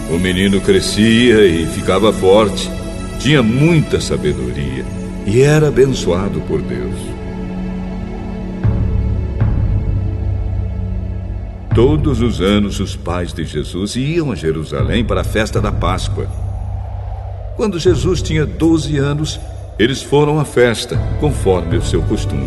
O menino crescia e ficava forte, tinha muita sabedoria e era abençoado por Deus. Todos os anos, os pais de Jesus iam a Jerusalém para a festa da Páscoa. Quando Jesus tinha 12 anos, eles foram à festa, conforme o seu costume.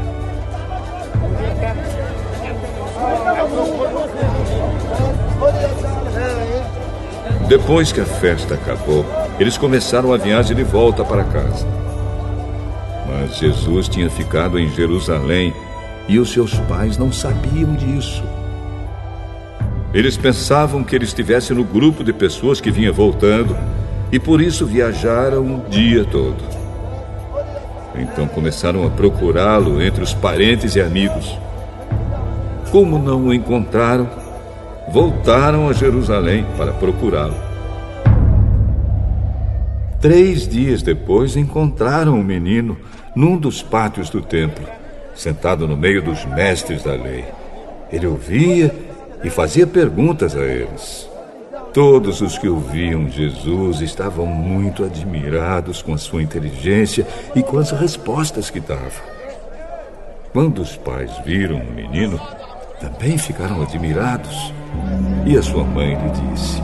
Depois que a festa acabou, eles começaram a viagem de volta para casa. Mas Jesus tinha ficado em Jerusalém e os seus pais não sabiam disso. Eles pensavam que ele estivesse no grupo de pessoas que vinha voltando e por isso viajaram o dia todo. Então começaram a procurá-lo entre os parentes e amigos. Como não o encontraram, voltaram a Jerusalém para procurá-lo. 3 dias depois, encontraram o menino num dos pátios do templo, sentado no meio dos mestres da lei. Ele ouvia e fazia perguntas a eles. Todos os que ouviam Jesus estavam muito admirados com a sua inteligência e com as respostas que dava. Quando os pais viram o menino, também ficaram admirados. E a sua mãe lhe disse: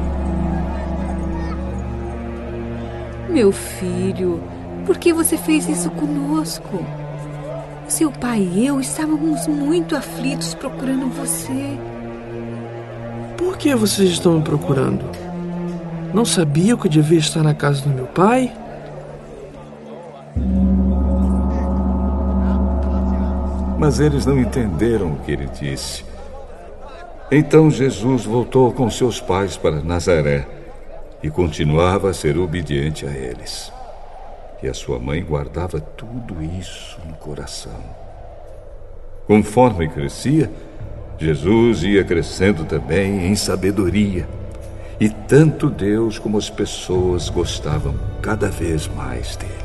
Meu filho, por que você fez isso conosco? Seu pai e eu estávamos muito aflitos procurando você. Por que vocês estão me procurando? Não sabia que eu devia estar na casa do meu pai? Mas eles não entenderam o que ele disse. Então Jesus voltou com seus pais para Nazaré e continuava a ser obediente a eles. E a sua mãe guardava tudo isso no coração. Conforme crescia, Jesus ia crescendo também em sabedoria. E tanto Deus como as pessoas gostavam cada vez mais dele.